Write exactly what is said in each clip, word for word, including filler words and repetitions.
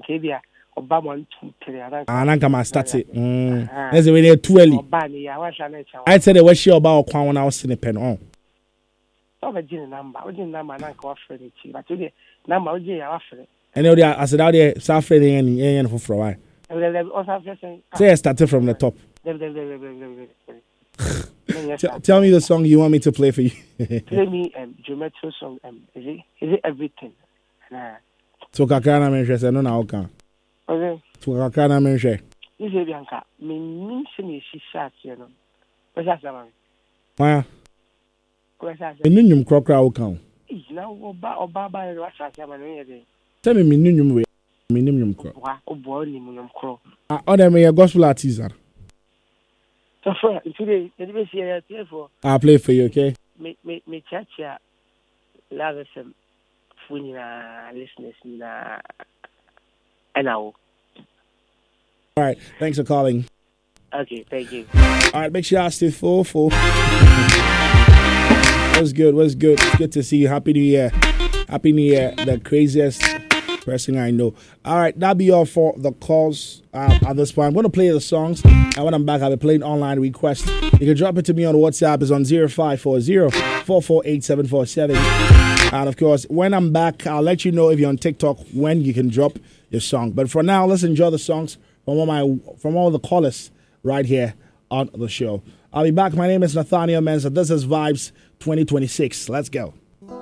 Nkebia oba one two three anan anan kama start it mm let's say we too early oba ni ya wa sha na cha I said we share oba okwan wona wo ne pen on so be gin number o gin number na ka wa frɛ ni chi but we number o gin ya wa frɛ and you are as out there start frɛ any any for for why say start from the top. Tell, tell me the song you want me to play for you. Play me um Jometro song um is it is it everything? Nah. So kakana menhwe se no na oka. Okay. So kakana menhwe. This is Bianca. Me nim se me shisha tie no. What's that man? Why? What's that? Me nunyum krokra oka. Na oba oba ba e what's that man no ye. Tell me me nunyum we. Me nunyum kro. Wa obo ni munyum kro. Ah, other me gospel artist. So for today, let me see here for. I'll play for you, okay? Me me me chacha love some funina listeners na and all. All right, thanks for calling. Okay, thank you. All right, make sure I stay full full. What's good? What's good? It's good to see you. Happy New Year. Happy New Year. The craziest person I know. All right, that'll be all for the calls uh, at this point. I'm going to play the songs, and when I'm back, I'll be playing online requests. You can drop it to me on WhatsApp. It's on zero five four zero, four four eight, seven four seven. And, of course, when I'm back, I'll let you know if you're on TikTok when you can drop your song. But for now, let's enjoy the songs from all, my, from all the callers right here on the show. I'll be back. My name is Nathaniel Mensah. This is Vibes twenty twenty-six. Let's go.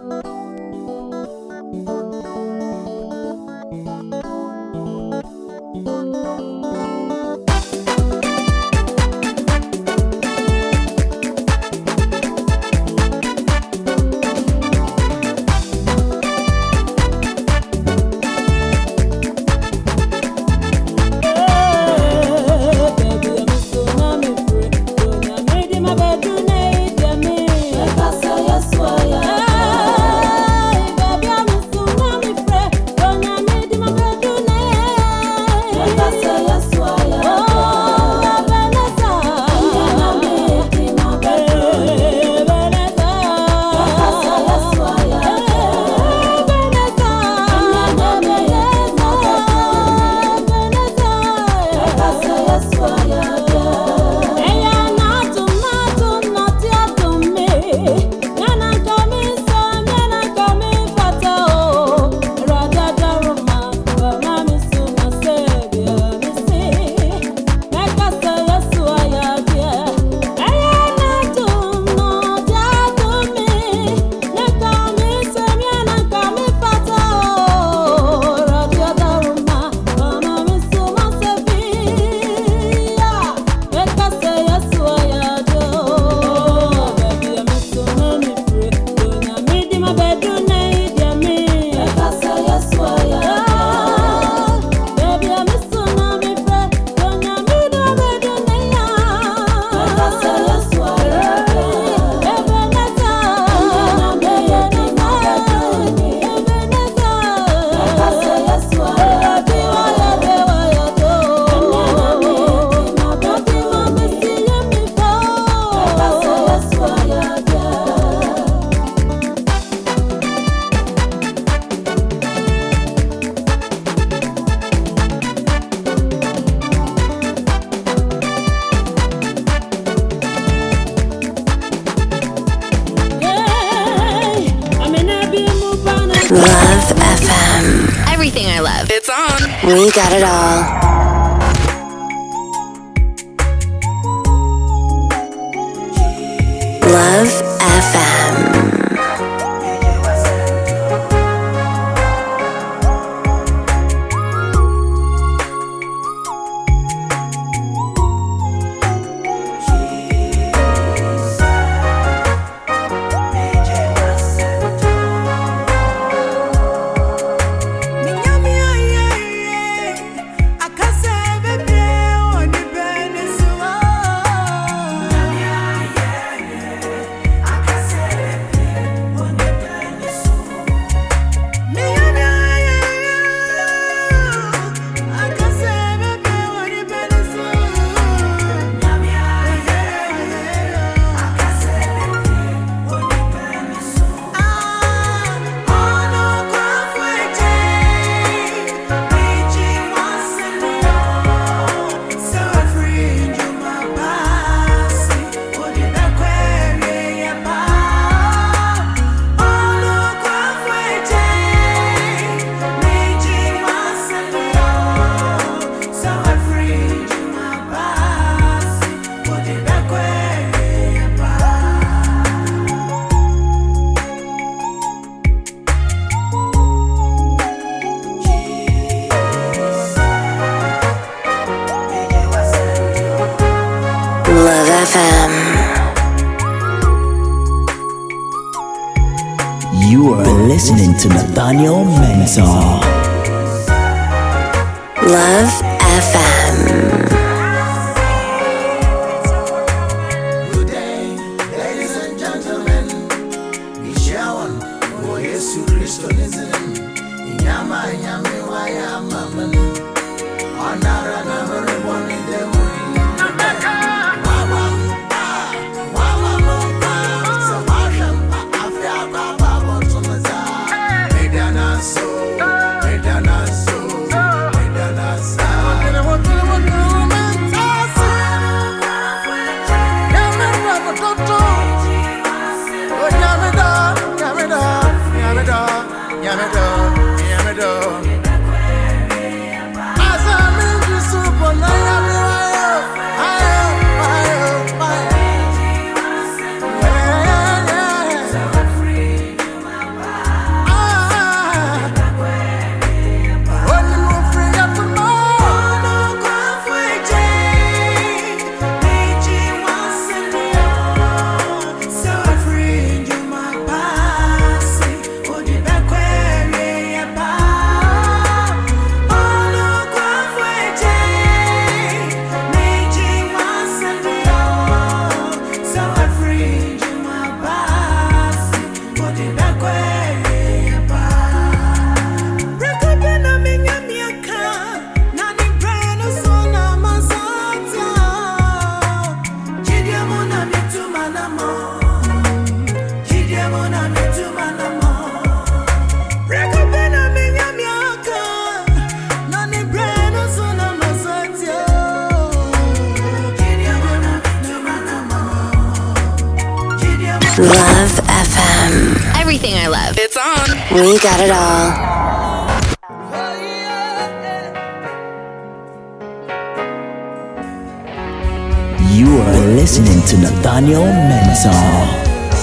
Love F M. Everything I love. It's on. We got it all. Love F M. F M. You are listening to Nathaniel Mensah. Love F M. Good day, ladies and gentlemen. Ishawan, oh Yesu Christo nizilim. Inyama inyami wa ya maman. Onara na meriboni dewi. Love F M. Everything I love. It's on. We got it all. You are listening to Nathaniel Mensah.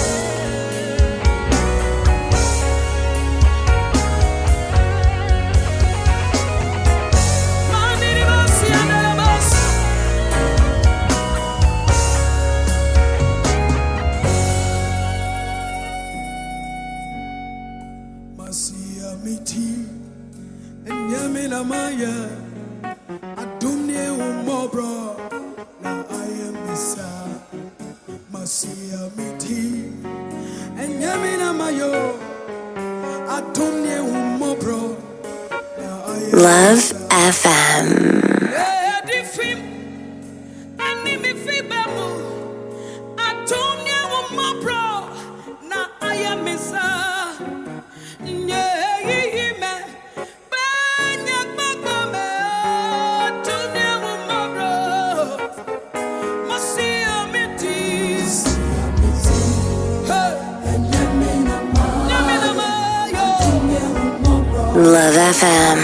Love F M. Love F M.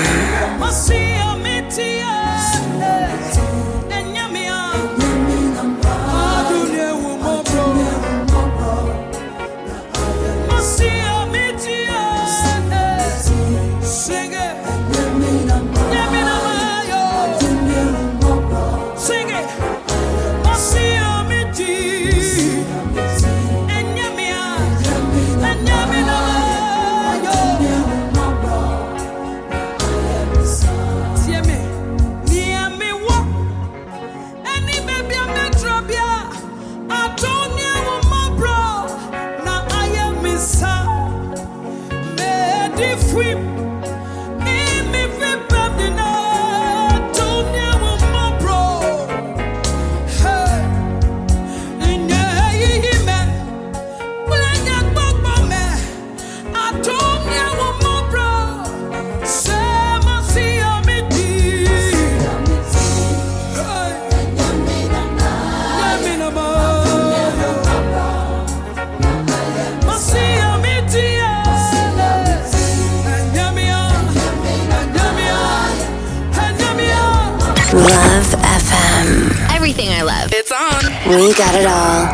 Love F M. Everything I love. It's on. We got it all.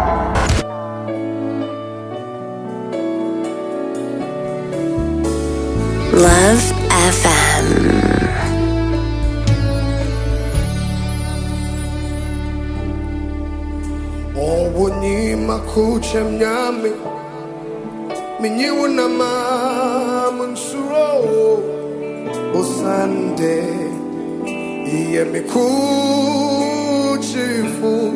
Love F M. kuchem nyame minyiwu na mamunsuro osande iye mikuchifu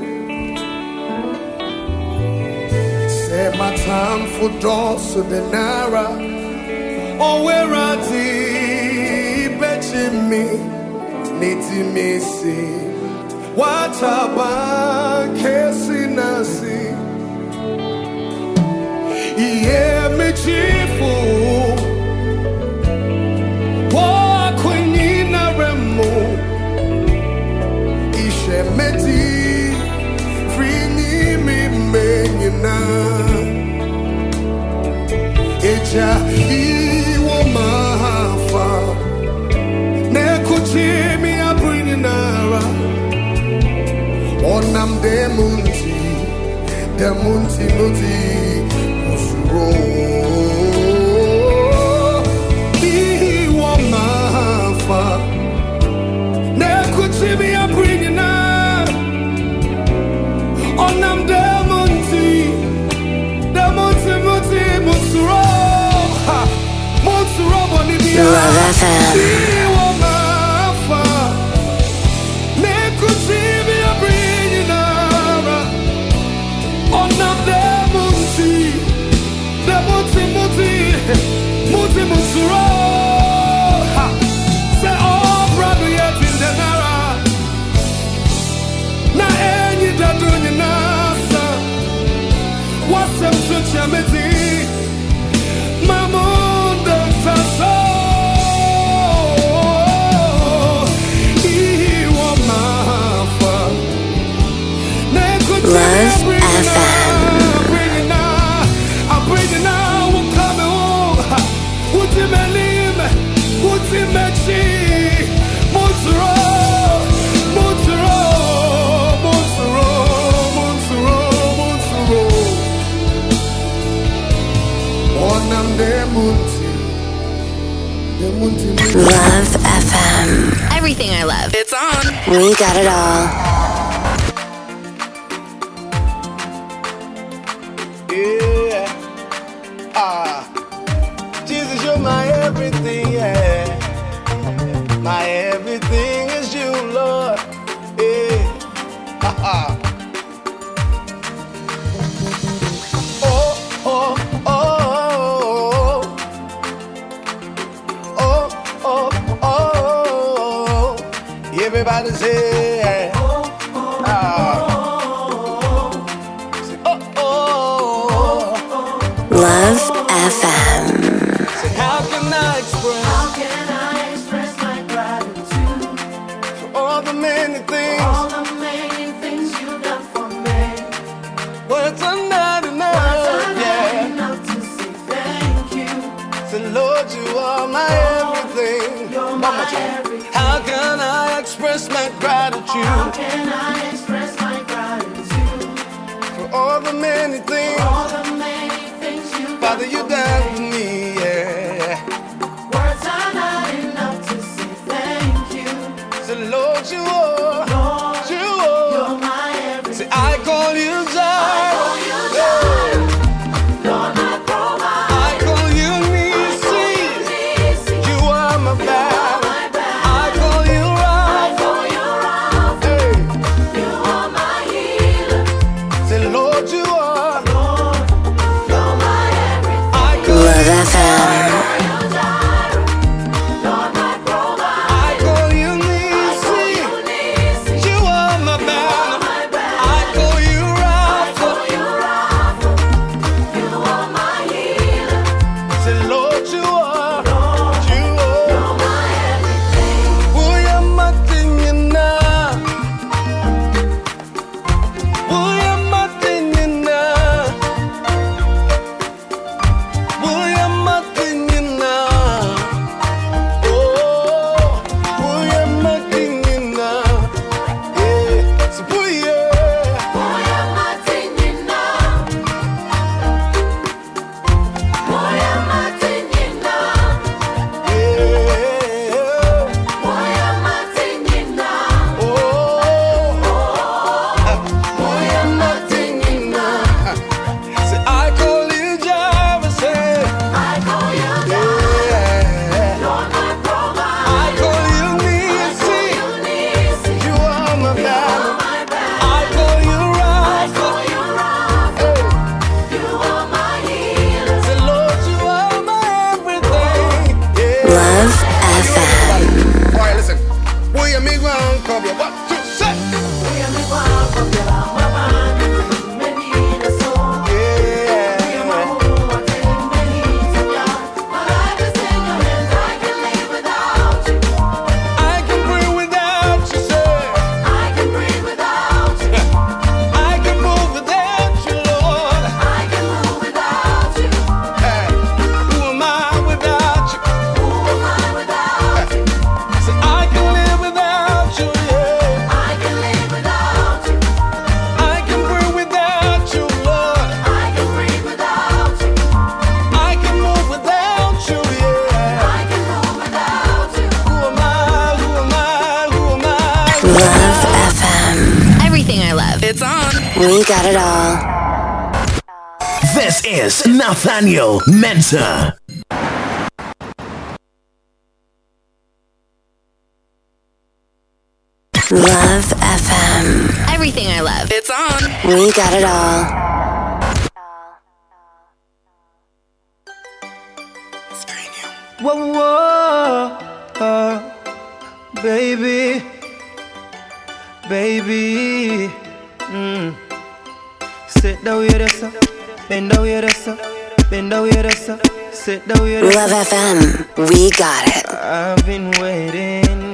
say my time for dosu denara owerati bechimi niti misi wataba kesi nasi iye michifu wa kwenina remu ishe meti frini mimenyina eja iwo mahafa nekuchimi abrinara onam demunti demunti muti osuro iwo mahafa nekuchimi abrinina onam demunti demunti muti musuro musuro bonibia Love F M. iwo mahafa nekuchimi abrinina onam demunti demunti muti muti musuro say oh brother yet in the nara na enyi dadunyi nasa wasem tuchameti mamundo taso iwo mafa Love F M. Love F M. Everything I love. It's on. We got it all. Yeah. Ah. Jesus, you're my everything, yeah. My everything is you, Lord. Yeah. Ha ha. Oh, oh, oh. Oh, oh, oh. Everybody say, ah. Love F M. How can I express, How can I express my gratitude for all the many things? all the many things you've done for me? Words are not enough, Words are not yeah. enough to say thank you. Say, Lord, you are my everything. You're One my more time. everything. How can I express my How gratitude can I express my gratitude for all the many things, all the many things you've Father, done you for done for me? me, yeah. Words are not enough to say thank you. Say, Lord, you are, Lord, you you're are. my everything. Say, I call you I Zion. call you Zion. Lord, my provider. I call you Nisi. Nisi. You are my You are battle. my battle. I call you I Rapha. call you Rapha. Hey. You are my healer. Say, Lord, you are. Lord, you're my everything. I call Love you F M. You Jireh. Lord, my provider. I call you I call Nisi. you Nisi. hear me go and come here. What you say? Hear me go and come here. My man, me need a song. Yeah. Hear my home, I think me need some ya. My life is in your hands. I can live without you. I can breathe without you, sir. I can breathe without you. I can move without you, Lord. I can move without you. Hey, who am I without you? Who am I without you? Say I can live without you, yeah. I can live without you. I can breathe without you, Lord. I can breathe without you. I can move without you, yeah. I can move without you. Who am I? Who am I? Who am I? Love F M. Everything I love. It's on. We got it all. This is Nathaniel Mensah. Love F M. Everything I love. It's on. We got it all. Whoa, whoa, uh, baby, baby. Mm. Sit down with us, bend down with us, bend down with us, sit down with us. Love F M. We got it. I've been waiting.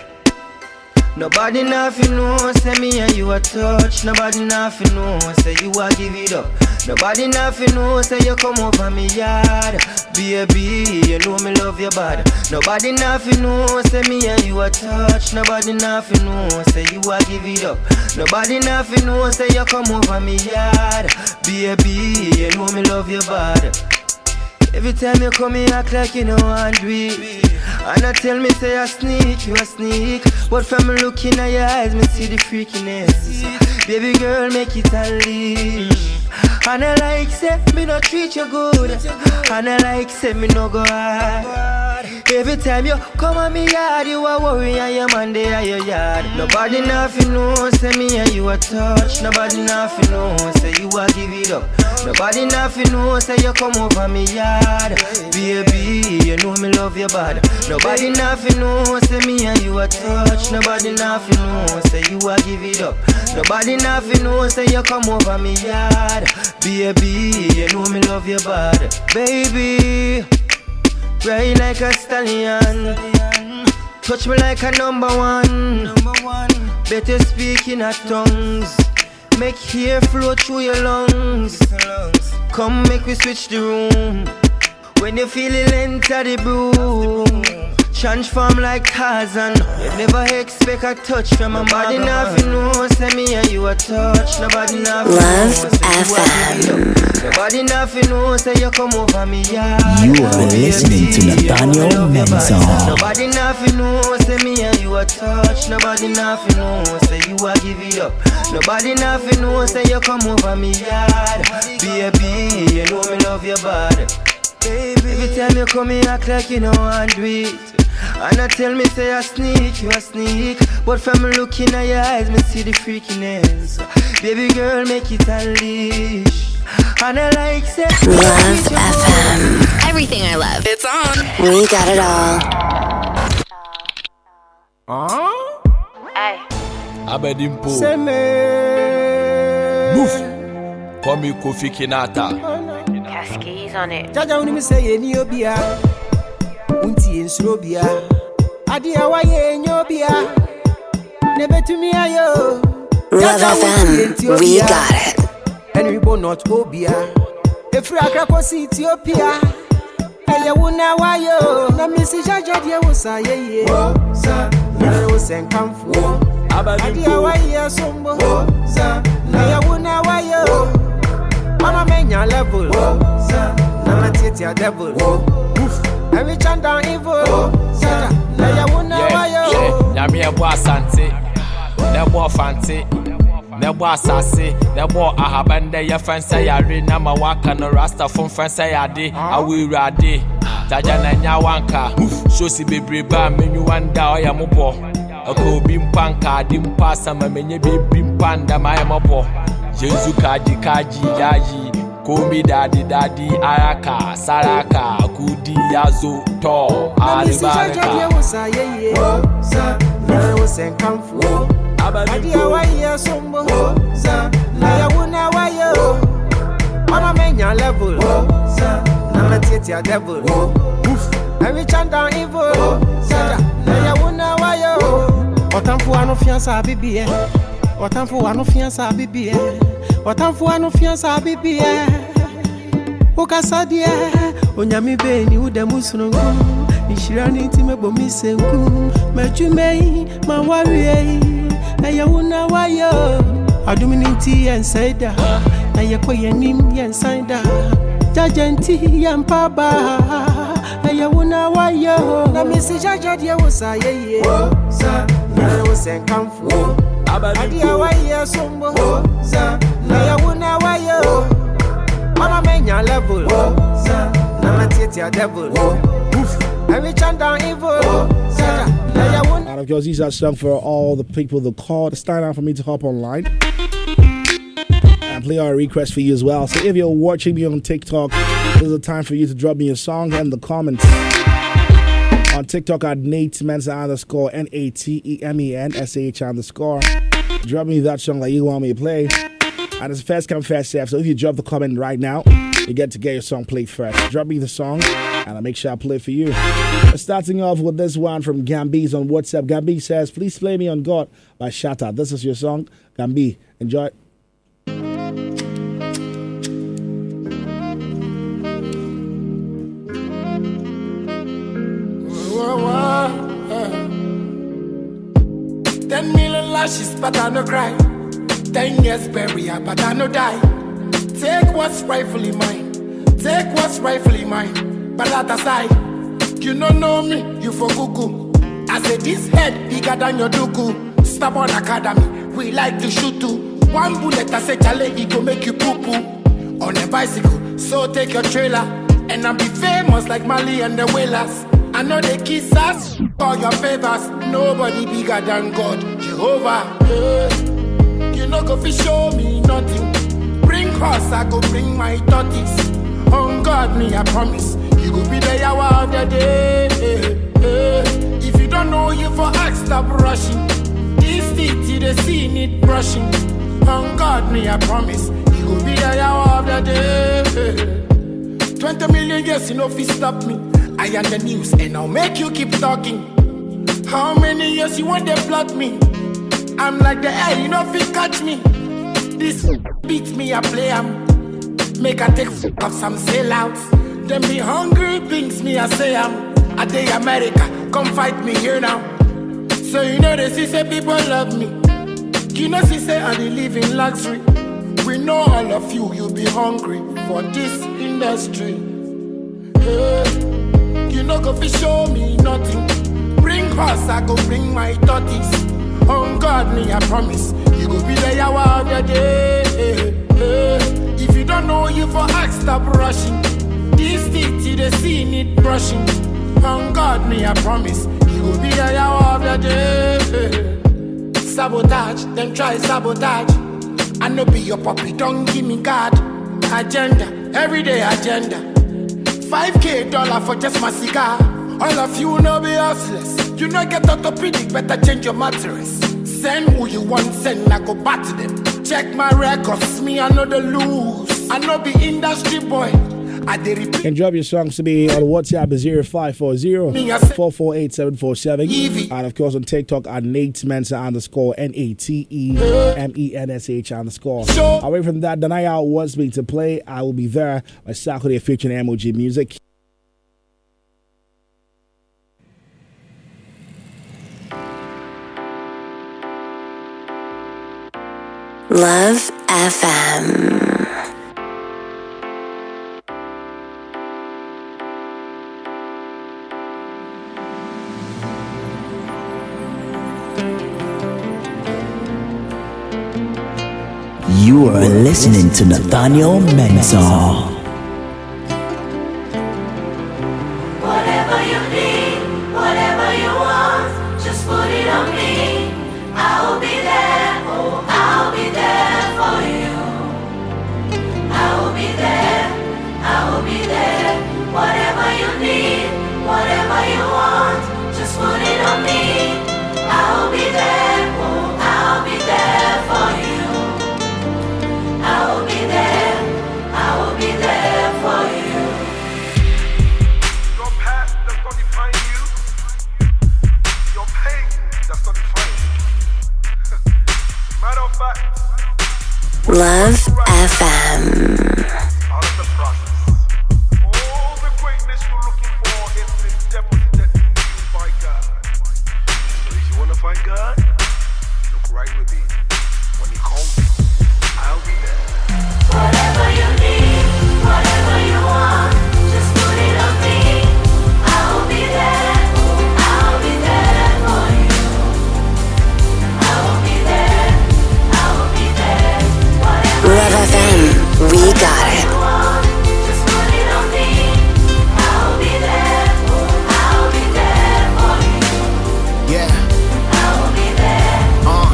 Nobody nothing know, say me and you a touch. Nobody nothing know, say you a give it up. Nobody nothing know, say you come over me yard. Baby, you know me love your body. Nobody nothing know, say me and you a touch. Nobody nothing know, say you a give it up. Nobody nothing know, say you come over me yard. Baby, you know me love your body. Every time you come here, act like you know I do it. And I tell me, say I sneak, you a sneak. But from me looking at your eyes, me see the freakiness. Baby girl, make it unleash. And I like, say, me no treat you good. And I like, say, me no go hard. Every time you come on me yard, you a worry and your man there at your yard. Nobody nothing know, say me and you a touch. Nobody nothing know, say you a give it up. Nobody nothing know, say you come over me yard. Baby, you know me love your body. Nobody nothing know, say me and you a touch. Nobody nothing know, say you a give it up. Nobody nothing know, say you come over me yard. Baby, you know me love your body. Baby, ride like a stallion, touch me like a number one. Better speak in our tongues, make hair flow through your lungs. Come make we switch the room. When you feel it, enter the broom. Transform like Tarzan. You never expect a touch from a body. Nothing know, say me and you a touch. Nobody nothing know, say F M. Nobody nothing know, say you come over me, yeah. You are listening to Nathaniel Mensah. Nobody nothing know, say me and you a touch. Nobody nothing know, say you a give it up. Nobody nothing know, say you come over me, yeah. Baby, you know me love your body. Baby, every time you come here, act like you know I do it. And I tell me, say I sneak, you a sneak. But from looking at your eyes, me see the freakiness. Baby girl, make it unleash. And I like, say Love F M. Everything I love. It's on. We got it all. Huh? Hey. Abedimpo. Say me. Move. Call me Kofi Kinata. Cascades on it. Jaja uni me say any obia. Unti ensurobia. Adia wa ye nyobia. Nebe to me ayo. Love F M. We got it. Henry Bo not obia. Efra krako si Ethiopia. Ele wuna wayo. Na misi jaja dia wosa ye ye. Wosa. Na wo sen kamfu. Adia wa ye sombo. Wosa. Na ya wuna wayo. Mama menya level. Wosa. Na matete a devil. Every chant down evil. Na ya wuna wayo. Nyame ebo asante. Nebo fanti. Nebo asase. Nebo ahabande ye fansa yare na mawaka no rasta fun fansa yade. Awirade. Jaja na nyawanka. Shosi bebreba menyu wanda oya mobo. Ako bimpanka dimpa sama menye bimpanda ma emobo. Jesu kaji kaji yaji. Komi daddy daddy araka saraka kudi yazo to aribaraka. send come for. Adia why ya sombo za na ya wuna why yo. Mama menya level za na matete ya devil. Oof. Every chant down evil za na ya wuna why yo. Otamfu ano fiansa bibi eh. Otamfu ano fiansa bibi eh. Otamfu ano fiansa bibi eh. Ukasadia onyami be ni udemu sunungu. Nishirani time bomi senku. Mechumei mawarie. Na ya wuna wayo aduminiti yensaida na ya koyenim yensaida jajenti yampaba na ya wuna wayo na misi jajadi wosa yeye za na wosen kamfu abadi awaye sombo za na ya wuna wayo mama menya level za na matete ya devil every chant down evil za. And of course, these are songs for all the people that called. It's time now for me to hop online and play our request for you as well. So if you're watching me on TikTok, this is the time for you to drop me a song in the comments. On TikTok at Nate Mensa underscore N A T E M E N S A H underscore. Drop me that song that you want me to play. And it's first come, first serve. So if you drop the comment right now, you get to get your song played first. Drop me the song and I'll make sure I play it for you. Starting off with this one from Gambi's on WhatsApp. Gambi says, please play me on God by Shatta. This is your song. Gambi, enjoy. Ten million lashes, but I no cry. Ten years burial, but I no die. Take what's rightfully mine. Take what's rightfully mine. But that aside, you don't know me, you for Google. I say this head bigger than your duku. Stubborn Academy, we like to shoot too. One bullet, I say chale, it go make you poo poo. On a bicycle, so take your trailer. And I'll be famous like Mali and the Whalers. I know they kiss us, all your favors. Nobody bigger than God, Jehovah. Yeah. You know go fi show me nothing. Bring horse, I go bring my tortoise. On God, me I promise. You go be the hour of the day. Eh, eh. If you don't know you for ask, stop rushing. This teeth, they see need brushing. On God, me I promise. You go be the hour of the day. Eh. Twenty million years, you know if you stop me. I am the news and I'll make you keep talking. How many years you want to plot me? I'm like the air, you know if you catch me. This beats me, I play am. Make I take off some sellouts. Them be hungry things me I say I'm a day America, come fight me here now. So you know they see say people love me. You know see say I dey live in luxury. We know all of you, you be hungry for this industry. Hey, you know go fi show me nothing. Bring horse, I go bring my tortoise. On God me I promise. You go be the hour of the day. Hey, hey. If you don't know you for ask, stop rushing. This teeth, they see need brushing. On God, me I promise. You will be the hour of the day. Sabotage, them try sabotage. I know be your puppy, don't give me God. Agenda, everyday agenda. five K dollar for just my cigar. All of you know be hustlers. You know get orthopedic, better change your mattress. Send who you want, send, I go back to them. Check my records, me I know the lose. I know be industry boy. And drop your songs to me on WhatsApp is zero five four zero, four four eight, seven four seven. And of course on TikTok at Nate Mensa underscore N A T E M E N S H underscore. Away from that, Danaya wants me to play I Will Be There by Saturday featuring M O G Music. Love F M. You are listening to Nathaniel Mensah. Whatever you need, whatever you want, just put it on me. I'll be there, oh, I'll be there for you. I will be there, I will be there. Whatever you need, whatever you want, just put it on me. I'll be there. Love F M. We got it. Yeah. Uh.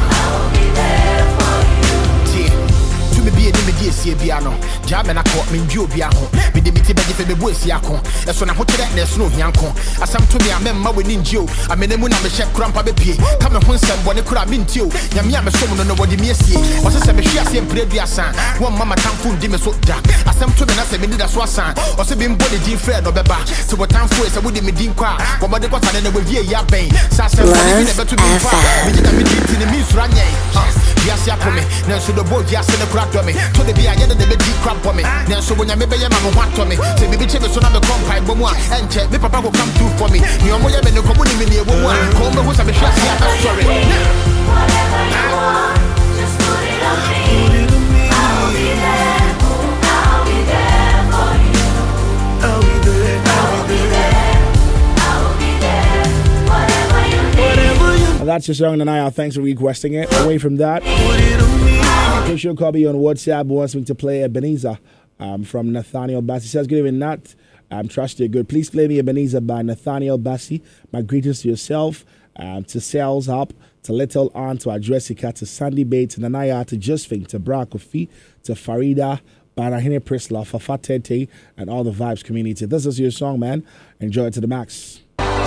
To me be a dimity piano. Jam and I caught me Joe Biaho. Me dimity beji fe me boys yako. As when I put that there's no yanko. As I'm to me I remember when in Joe. I mean when I'm a chef crampa be pie. Come and some when it could have been to. Yamia me so no nobody me see. Was a me share same predia san. One mama tamfun di me so dark. As I'm to me na se me da so san. Or se been body din Fred or beba. So what time for is a would me din kwa. What mother got and we ye ya bang. Sasa me never to be far. Me did me in the miss ranye. Yes ya me. Now so the boy just in the crack to me. To the be I get the be crap for me. Now so when you maybe your mama want to me. Say baby check so na me come pipe bomo and check me papa go come through for me. You mo ya me no come ni me ni e bomo. Come me who say me share ya sorry. Whatever you want, just put it on me. I'll be there. I'll be there for you. I'll be there. I'll be there. I'll be there. Whatever you need. And that's your song tonight. Thanks for requesting it. Away from that, Christian Kobe on WhatsApp wants me to play Ebenezer um, from Nathaniel Bassey. Says, good evening, Nat. Um, trust you're good. Please play me Ebenezer by Nathaniel Bassey. My greetings to yourself, um, to Sales Up, to Little Aunt, to Adressica, to Sandy Bates, to Nanaya, to Justfing, to Bra Kofi, to Farida, Banahine Prisla, Fafa Tete, and all the Vibes community. This is your song, man. Enjoy it to the max.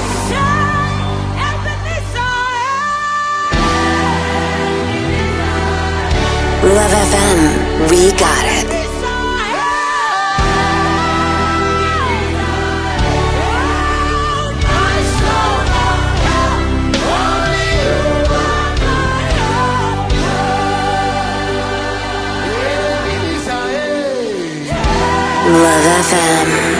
Love F M, we got it. Love F M.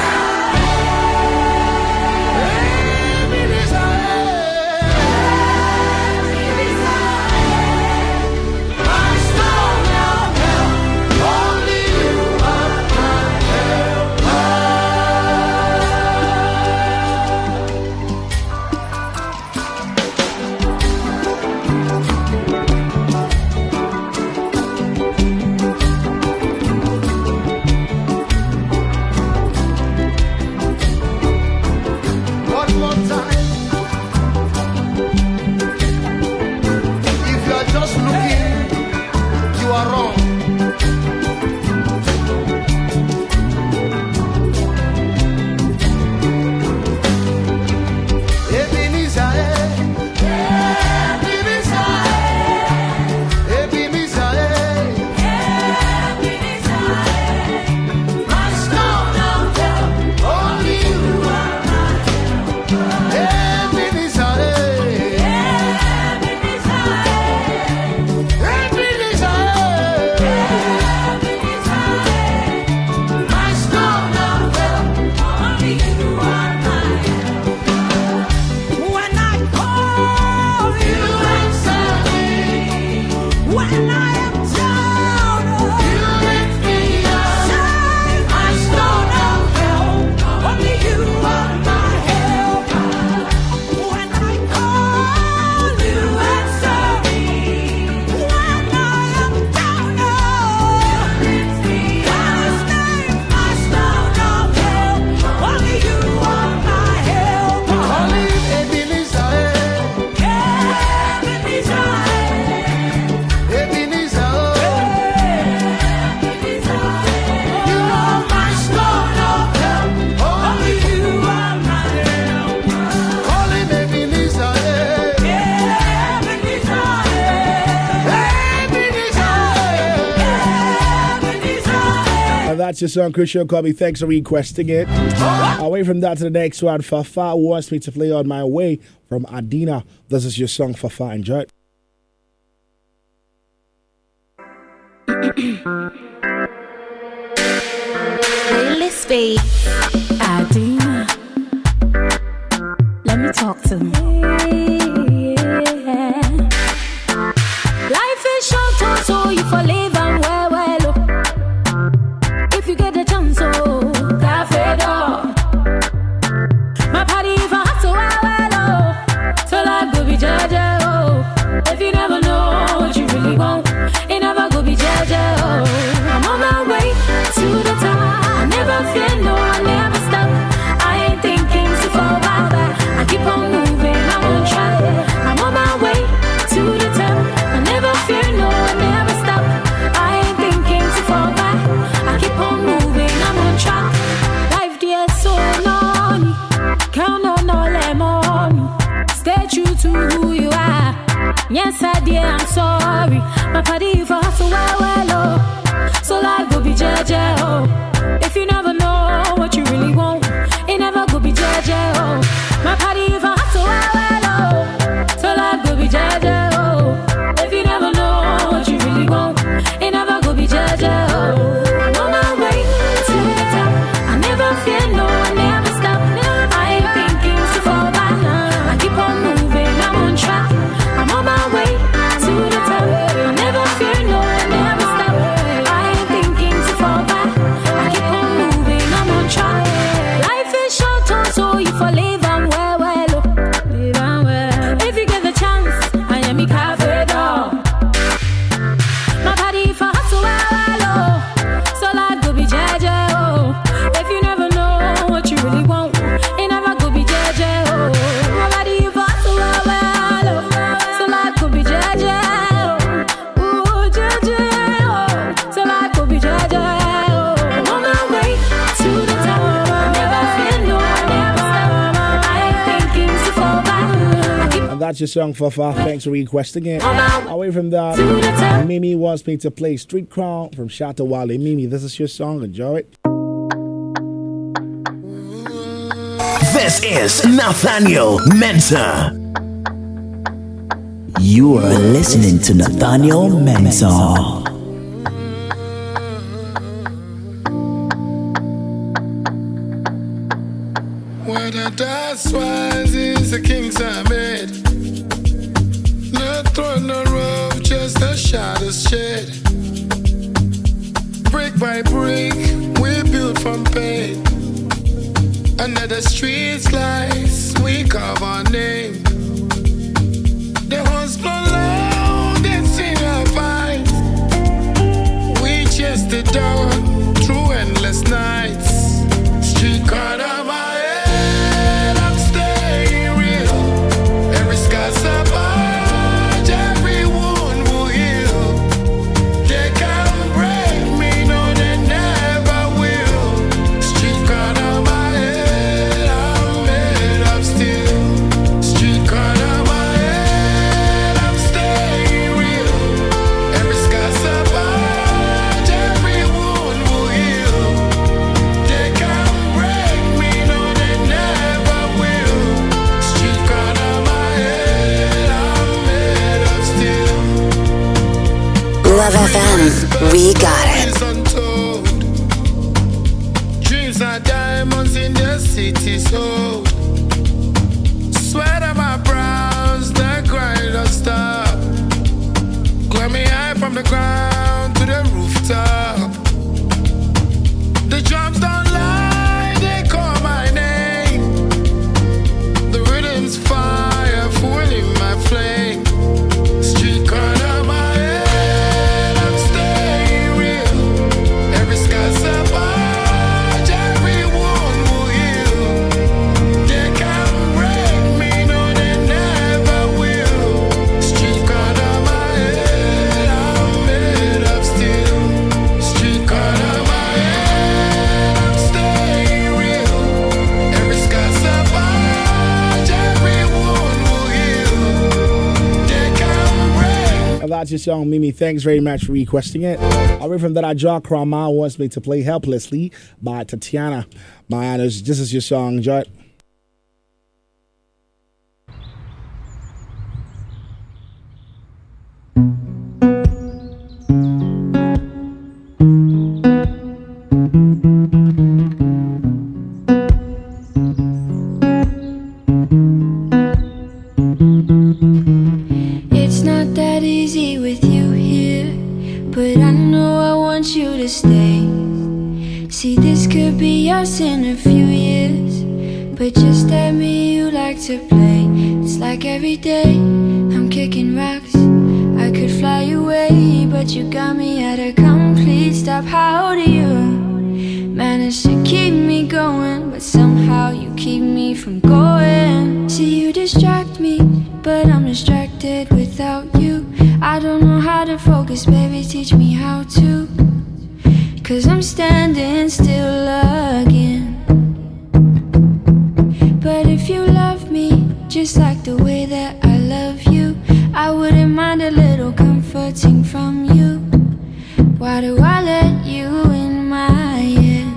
that's your song, Christian Kobe. Thanks for requesting it. Away from that to the next one, Fafa wants me to play On My Way from Adina. This is your song, Fafa. Enjoy it. Playlist B. Adina. Let me talk to me. Life is short, so you for live and well, well. If you get the chance, oh, cafe door. My party if I have to well, well, oh. So life go be judge, oh. If you never know what you really want, it never go be judge, oh. I'm on my way to the top. I never fear, no, I never stop. I ain't thinking so far back. I keep on moving, I'm on track. I'm on my way to the top. I never fear, no, I never stop. I ain't thinking to fall back. I keep on moving, I'm on track. Life dear so long, count on all them on. Stay true to who you are. Yes, I dear, I'm sorry. My party for hustle, well, well, oh. So life go be judge, oh. If you never know what you really want, it never go be judge, oh. My party for hustle, well, well, oh. So life go be judge, oh. If you never know what you really want, it never go be judge, oh. I'm on my way to the top. I never fear, no, I never stop. I ain't thinking to fall back. I keep on moving, I'm on track. I'm on my way to the top. I never fear, no, I never stop. I ain't thinking to fall back. I keep on moving, I'm on track. Life is short, so you for live and well, well, oh. Live and well. If you get the chance, I am me cafe door. My body for hustle, well, well, oh. So life go be judge, oh. If you never know what you really want, it never go be judge, oh. My body for hustle, well, well, oh. So life go be judge, oh. Ooh, judge, oh. So life go be judge, oh. I'm on my way to the top. I never fear, no, I never stop. I ain't thinking to fall back. I keep And that's your song, Fafa. Thanks for requesting it. on my way Away from that, to the top. Mimi wants me to play Street Crown from Shatta Wale. Mimi, this is your song. Enjoy it. This is Nathaniel Mensah. You are listening to Nathaniel Mensah. Where the dust rises, the kings are made. No throne, no rope, just a shadows shed. Brick by brick, we built from pain. Under the streets lights, we carve our name. The horns blow loud and sing our fight. We chase the dawn through endless nights. Street corner my head, I'm staying real. Every scar's a badge, every wound will heal. They can't break me, no they never will. Street corner my head, I'm made of steel. Street corner my head, I'm staying real. Every scar's a badge, every wound will heal. They can't break me, no they never will. Street corner my head, I'm made of steel. Love F M, we got it. Is untold. Dreams are diamonds in the city sold. Sweat on my brows, the grind don't stop. Climb me high from the ground to the rooftop. The drums don't lie, they call my name. The rhythm's fire, fueling my flame. Street corner my head, I'm staying real. Every scar's a badge, every wound will heal. They can't break me, no they never will. Street corner my head, I'm made that's your song, Mimi. Thanks very much for requesting it. Away from that, Ajah Krama wants me to play Helplessly by Tatiana. My honors, this is your song, Enjoy it. It's not that easy with you here, but I know I want you to stay. See, this could be us in a few years, but just at me you like to play. It's like every day I'm kicking rocks. I could fly away, but you got me at a complete stop. How do you manage to keep me going, but somehow you keep me from going? See, you distract me, but I'm distracted without you. I don't know how to focus, baby, teach me how to. Cause I'm standing still again. But if you love me just like the way that I love you, I wouldn't mind a little comforting from you. Why do I let you in my head?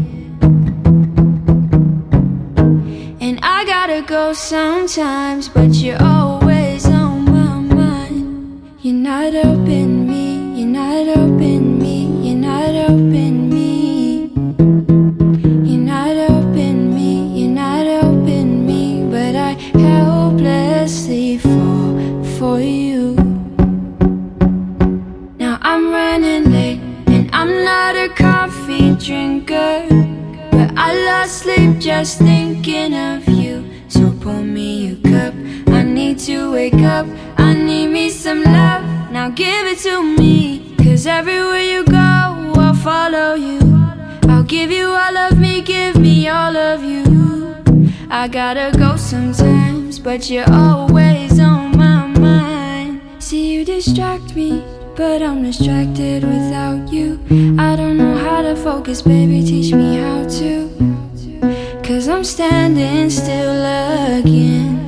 And I gotta go sometimes, but you're always on my mind. You're not helping me, you're not helping me, you're not helping me. You're not helping me, you're not helping me, but I helplessly fall for you. Now I'm running late, and I'm not a coffee drinker, but I lost sleep just thinking of you. So pour me a cup, I need to wake up, I need me some love, now give it to me. Cause everywhere you go, I'll follow you. I'll give you all of me, give me all of you. I gotta go sometimes, but you're always on my mind. See, you distract me, but I'm distracted without you. I don't know how to focus, baby, teach me how to. Cause I'm standing still again.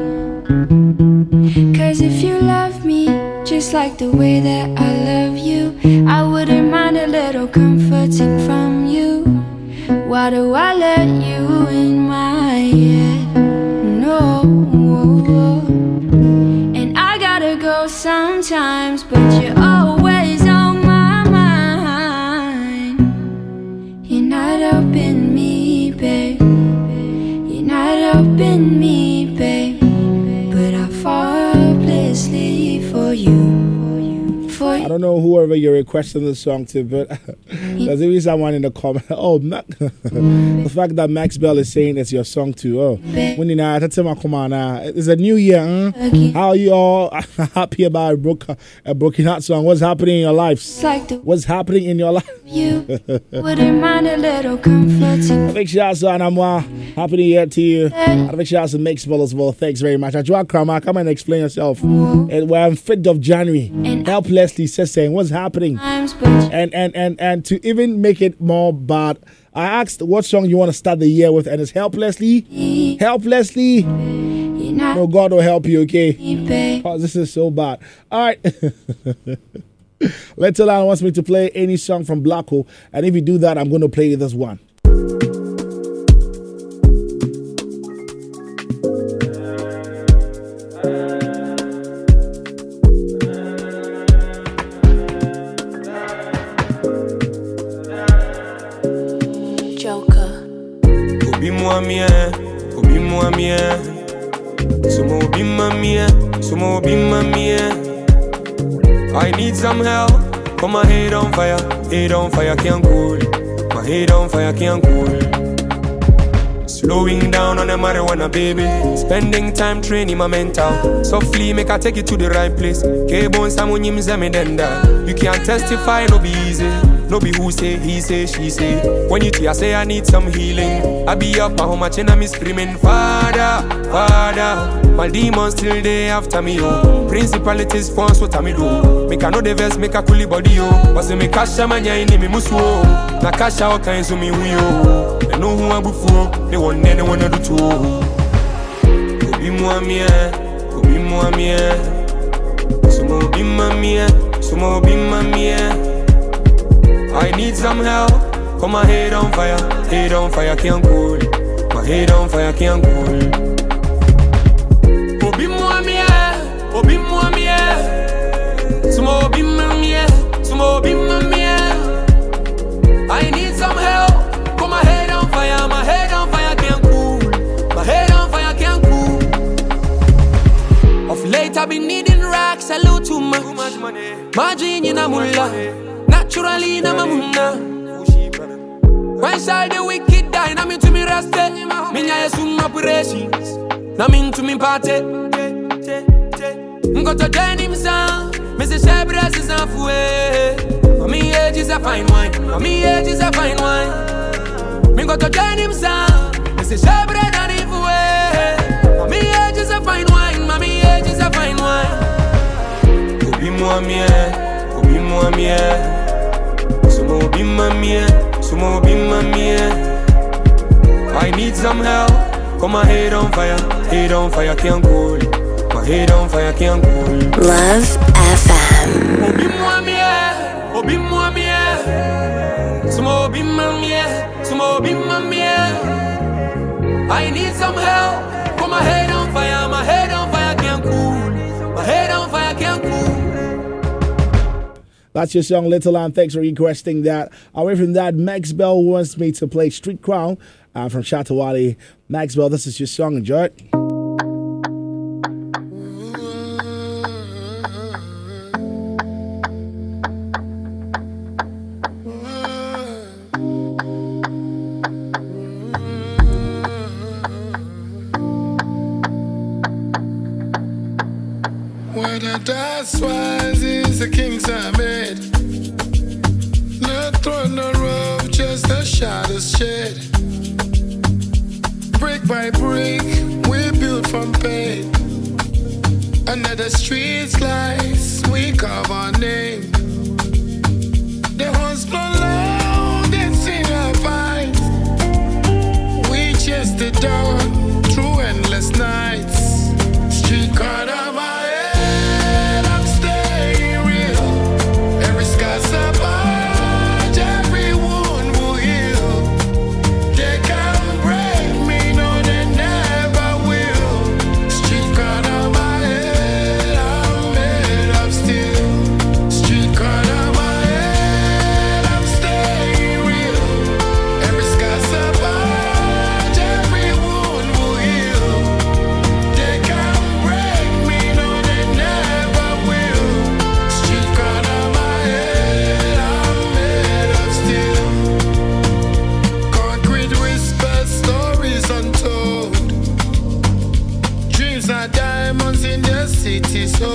Cause if you love me just like the way that I love you, I wouldn't mind a little comforting from you. Why do I let you in my head? No. And I gotta go sometimes, but you're always on my mind. You're not helping me, babe. You're not helping me, babe. But I fall helplessly for you. For I don't know whoever you're requesting the song to, but there's even someone in the comment. Oh, Mac, the fact that Max Bell is saying it's your song too. Oh, when you know, that's my come on now. It's a new year. Huh? How are you all happy about a broken, a broken heart song? What's happening in your lives? Like What's happening in your life? You wouldn't mind a little comforting. Big shout out to Anamwa. Happy New Year to you. And a big shout out to Max Bell as well. Thanks very much. Ajwa Krama, come and explain yourself. And we're on fifth of January. Helplessly says saying what's happening. And and and and to even make it more bad, I asked what song you want to start the year with, and it's Helplessly. Helplessly. No, God will help you, okay? Oh, this is so bad. All right. Let's allow wants me to play any song from Black Hole, and if you do that, I'm going to play this one. I need some help, put my head on fire, head on fire can't cool. My head on fire can't cool. Slowing down on the marijuana, baby. Spending time training my mental. Softly make I take you to the right place. K-bones, I'm on you, you can't testify, no be easy. No be who say, he say, she say. When you tear, say I need some healing. I be up, how much and I'm screaming, Father, Father. My demons still there after me, oh. Principalities force what I me do. Make I know the verse, make a coolie body, oh. Was me kasha manya ini mi musu, oh. Na kasha o kanzu mi huyo. They know who I'm before, they want ne, they wanna do too. Obi mua mie, obi mua mie. Sumo obi ma mie. mommy, sumo be mommy. I need some help. Come my head on fire, head on fire can't cool. My head on fire can't cool. Obi mommy, obi mommy. Sumo be mommy, sumo be mommy. I need some help. Come my head on fire, my head on fire can't cool. My head on fire can't cool. Of late I've been needing racks a little too much. Too much money. Margin in a mullah, naturally in a mamuna. When shall the wicked die? Na me to me rest. Me nya yesum operations. Na me to me party. Ngo to join him son. Me say shebres is a fue. Mommy age is a fine wine. Mommy age is a fine wine. Me go to join him son. Me say shebres and if fue. Mommy age is a fine wine. Mommy age is a fine wine. Obi mo mie, obi mo mie. Sumo obi mo mie, sumo obi mo mie. I need some help. Come my head on fire, head on fire can't cool. My head on fire can't cool. Love F M. Obi mo mie, obi mo mie. Sumo obi mo mie, sumo obi mo mie. I need some help. Come my head on fire, my head on fire can't cool. My head on fire can't cool. That's your song, Little Lamb. Thanks for requesting that. Away from that, Max Bell wants me to play Street Crown uh, from Shatawale. Max Bell, this is your song. Enjoy it. Where the dust rises, the kings are made. No throne, no rope, just a shadows shed. Brick by brick, we built from pain. Under the streets lights, we carve our name. The horns blow loud, they sing our fight. We chase the dawn through endless nights. Street corner, my so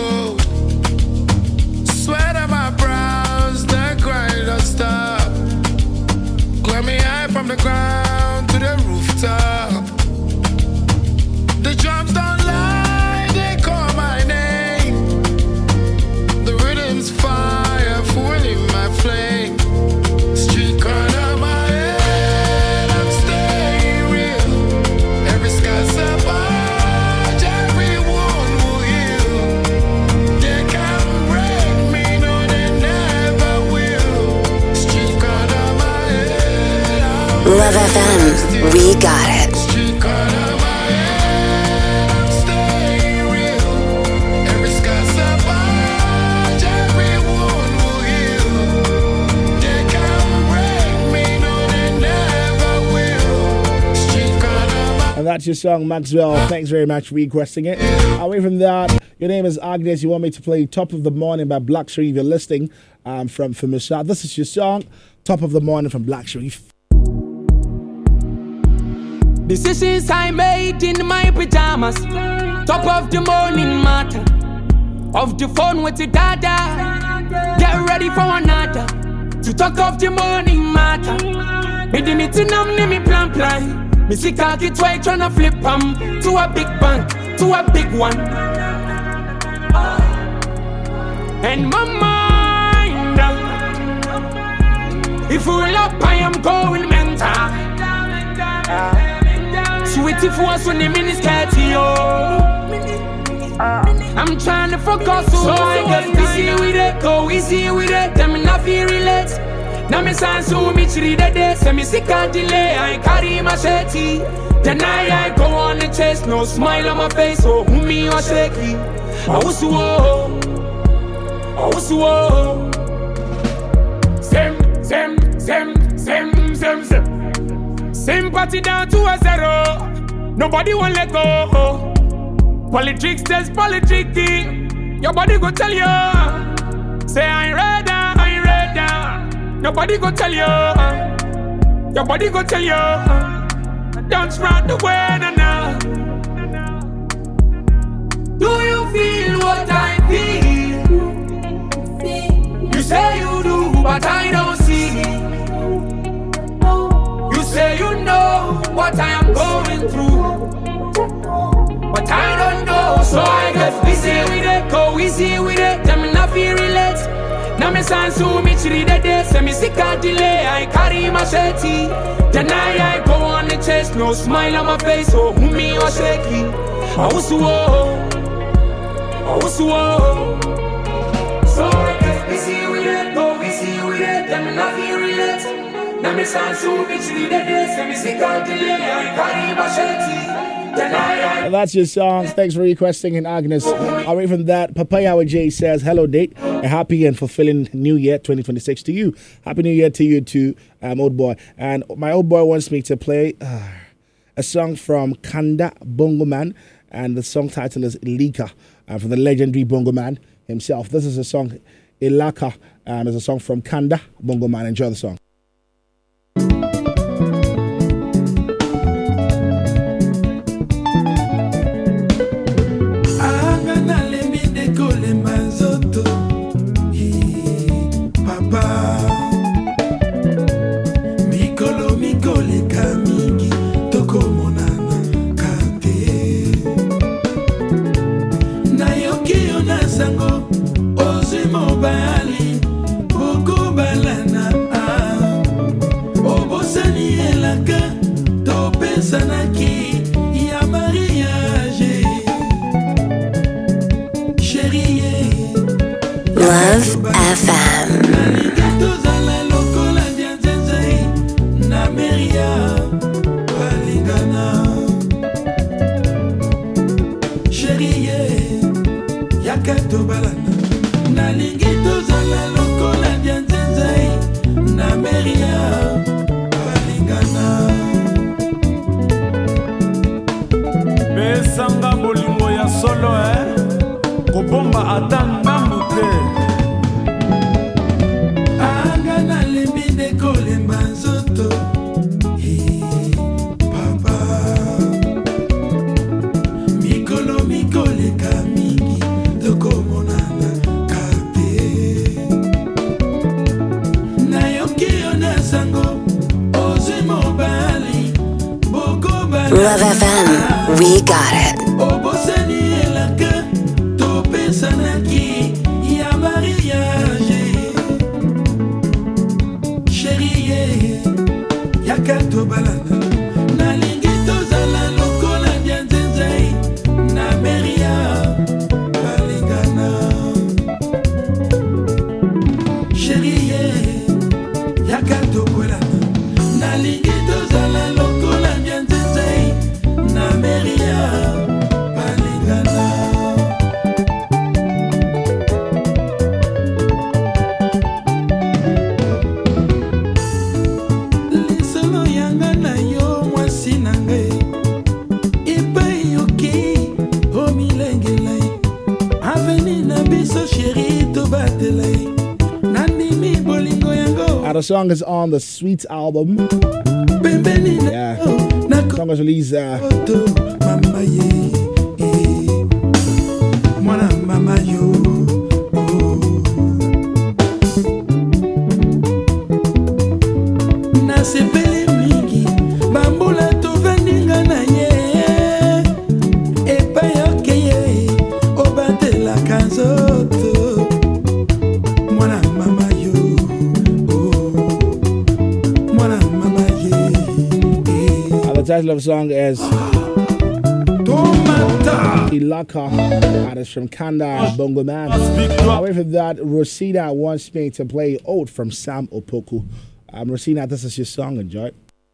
sweat on my brows, the grind don't stop. Climb me high from the ground to the rooftop. The drums don't lie, they call my name. The rhythm's fire, fueling my flame. Street corner, my head, I'm staying real. Every sky's a barge, every wound will heal. They can't break me, no, they never will. Street corner, my head, I'm Love F M, we got it. Street corner, my head, I'm staying real. Every sky's a barge, every wound will heal. They can't break me, no, they never will. Street corner, my And that's your song, Maxwell. Thanks very much for requesting it. Away from that, your name is Agnes. You want me to play Top of the Morning by Black Sharif. You're listening um, from Famisa. This is your song, Top of the Morning from Black Sharif. Decisions I made in my pajamas. Top of the morning matter. Off the phone with the dada. Get ready for another. To talk of the morning matter. Me di me to nam ni me plan plan. Me see khaki try tryna flip um to a big bank, to a big one. And my mind, if full up I am going mental. Sweetie for us when the miniskirt, yo. I'm trying to focus, so I get busy with it. it, go easy with it. Them not feel relate. Now me sound so me chiri the day. Say me sick and delay. I carry machete. Then I, I go on the chase. No smile on my face. Oh, who me or shaky. I was whoa. I was whoa. Same, same, same, same, same, same. Sympathy down to a zero. Nobody won't let go. Politics says politicking. Your body go tell you. Say I ain't ready, I ain't ready. Nobody go tell you. Your body go tell you. Don't run away now. Do you feel what I feel? You say you do, but I don't see. You say you know what I am going through, but I don't know. So I get busy with it, go easy with it. Them not feel relate. Now me sound so me chiri the day. Say me sick and delay. I carry machete. Then I, I go on the chase. No smile on my face. Oh, who me or shaky. I was whoa. I was whoa. So I get busy with it, go busy with it. Them not feel relate. Now me sound so me chiri the day. Say me sick and delay. I carry machete. Well, that's your songs. Thanks for requesting in Agnes. Away from that, Papaya with Jay says, hello, date. A happy and fulfilling New Year twenty twenty-six to you. Happy New Year to you too, um, old boy. And my old boy wants me to play uh, a song from Kanda Bongo Man. And the song title is Ilika, uh, from the legendary Bongo Man himself. This is a song, Ilaka. Um, it's a song from Kanda Bongo Man. Enjoy the song. Sanaki ya mariage chérie Love F M tozala lokola dianzenzai na meria balingana chérie yakato balana nalingi tozala lokola dianzenzai na meria balingana. Besanga bolingo ya solo eh kobomba ata ngambu te anga na lembi de kolemba nzoto papa mikolo mikoleka mingi tokomonana kape nayoki yo na sango ozwi mobali bokobala Love F M, we got it. obosani elaka topesanaki ya mariage chérie yakato balana nalingi tozala lokola dianzenzai na meria balingana chérie yakato balana nalingi tozala lokola dianzenzai na meria balingana. Lisolo yanga na yo mwasi na ngai epai yoki omilengelai aveni na biso sheri tobatelai nandimi bolingo yango. Uh, the song is on the Sweets album. Yeah. The song was released uh, mama ye mwana mama yo na sepele mingi bambula tovandinga na ye epai okeye obatelaka nzoto mwana mama yo mwana mama ye. uh, the title of the song is Ilaka, that is from Kanda, Bongo Man. Away from that, Rosina wants me to play Ode from Sam Opoku. Um, Rosina, this is your song, enjoy.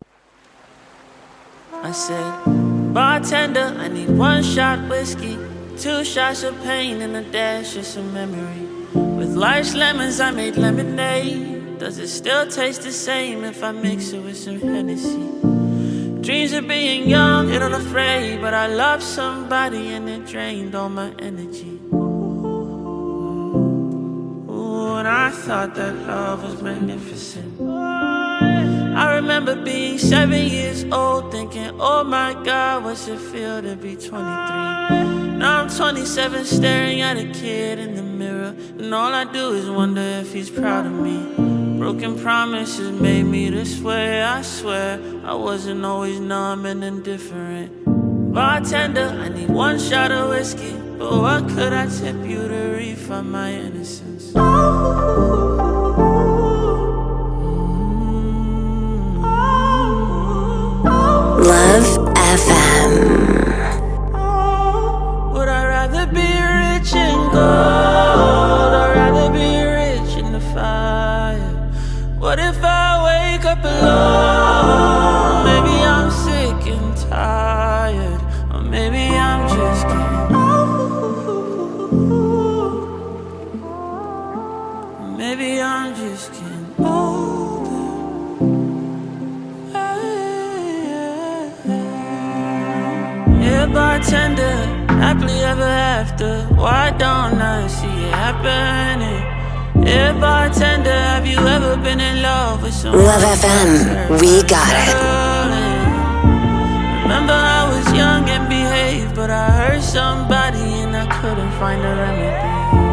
I said, bartender, I need one shot whiskey, two shots of pain, and a dash of some memory. With life's lemons, I made lemonade. Does it still taste the same if I mix it with some Hennessy? Dreams of being young and unafraid, but I loved somebody and it drained all my energy. Ooh, and I thought that love was magnificent. I remember being seven years old thinking, oh my God, what's it feel to be twenty-three? Now I'm twenty-seven staring at a kid in the mirror, and all I do is wonder if he's proud of me. Broken promises made me this way, I swear. I wasn't always numb and indifferent. Bartender, I need one shot of whiskey, but what could I tip you to refund my innocence? Love F M. Would I rather be rich in gold, or rather be rich in the fire? What if I wake up alone? Maybe I'm sick and tired, or maybe I'm just getting old. Maybe I'm just getting older. Yeah, bartender, happily ever after. Why don't I see it happening? Yeah, bartender, have you ever been in love with someone? Love F M, we got it. Remember I was young and behaved, but I hurt somebody and I couldn't find a remedy.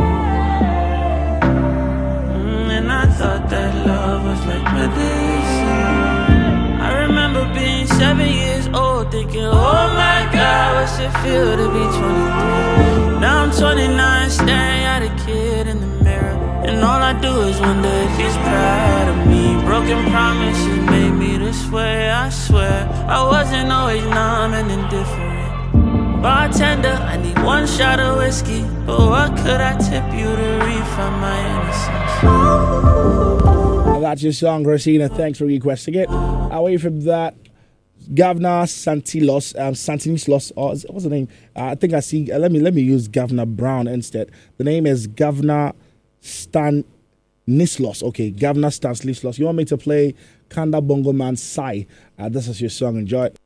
Mm, and I thought that love was like medicine. I remember being seven years old thinking, oh my God, what's it feel to be twenty-three? Now I'm twenty-nine staring at a kid in the mirror, and all I do is wonder if he's proud of me. Broken promises made me this way, I swear. I wasn't always numb and indifferent. Bartender, I need one shot of whiskey, but what could I tip you to refund my innocence? That's your song, Rosina. Thanks for requesting it. Away from that, Governor Santilos, um, Santinislos, or what's the name? Uh, I think I see. Uh, let me let me use Governor Brown instead. The name is Governor Stanislos. Okay, Governor Stanislos. You want me to play Kanda Bongo Man Sai? Uh, this is your song. Enjoy it.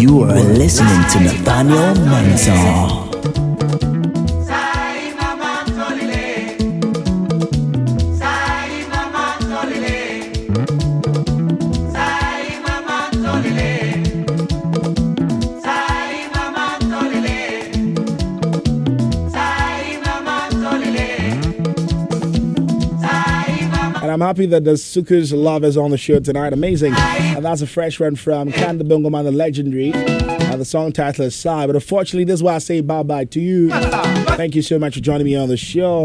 You are listening to Nathaniel Mensah. I'm happy that the Suku's Love is on the show tonight. Amazing. And that's a fresh one from Kanda Bongo Man, the legendary. Uh, the song title is Sai. But unfortunately, this is why I say bye-bye to you. Thank you so much for joining me on the show.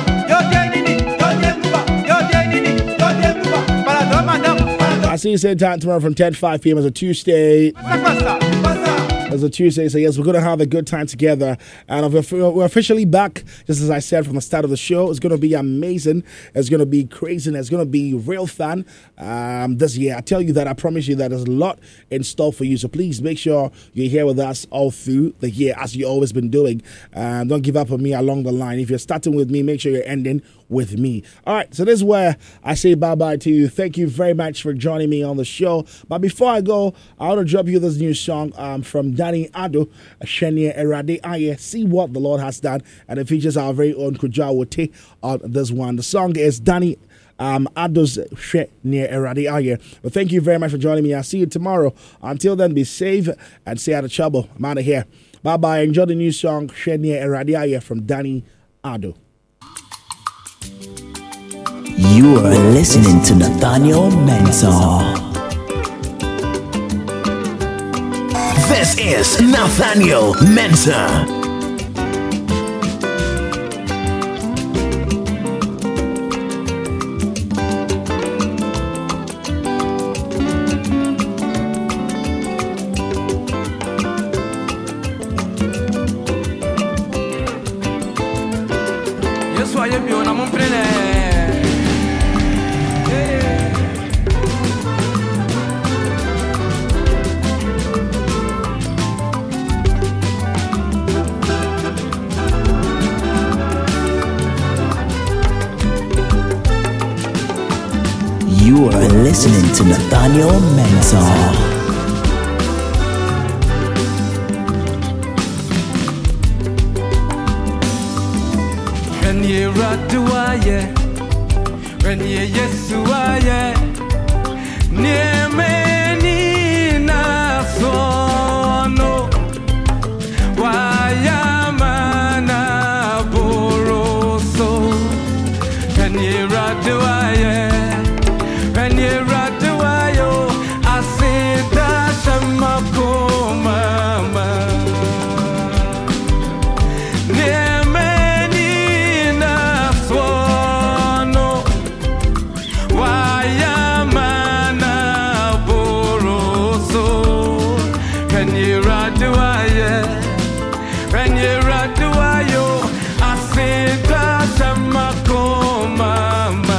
I see you same time tomorrow from ten to five p.m. as a Tuesday. As a Tuesday, so yes, we're going to have a good time together. And we're officially back, just as I said from the start of the show. It's going to be amazing. It's going to be crazy. And it's going to be real fun um, this year. I tell you that, I promise you that there's a lot in store for you. So please make sure you're here with us all through the year, as you've always been doing. Um, don't give up on me along the line. If you're starting with me, make sure you're ending with me. All right, so this is where I say bye-bye to you. Thank you very much for joining me on the show. But before I go, I want to drop you this new song um, from Danny Ado, Shenia Erade Aye. See what the Lord has done. And it features our very own Kuja Wote on this one. The song is Danny um, Ado's Shenia Erade Aye. Well, thank you very much for joining me. I'll see you tomorrow. Until then, be safe and stay out of trouble. I'm out of here. Bye-bye. Enjoy the new song, Shenia Erade Aye from Danny Ado. You are listening to Nathaniel Mensah. This is Nathaniel Mensah. Yes, why you be on a mumprene? You are listening to Nathaniel Mensah. When you raduaye, when you yesuaye, niemeni na sono, wayamana boroso. When you raduaye. When you ride the wire, I say that's a mako mama. Nemeni na swano, wayamana boroso. When you ride the wire, when you ride the wire, I say that's a mako mama.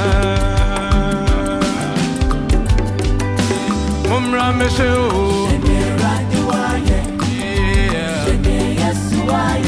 Michelle, yeah.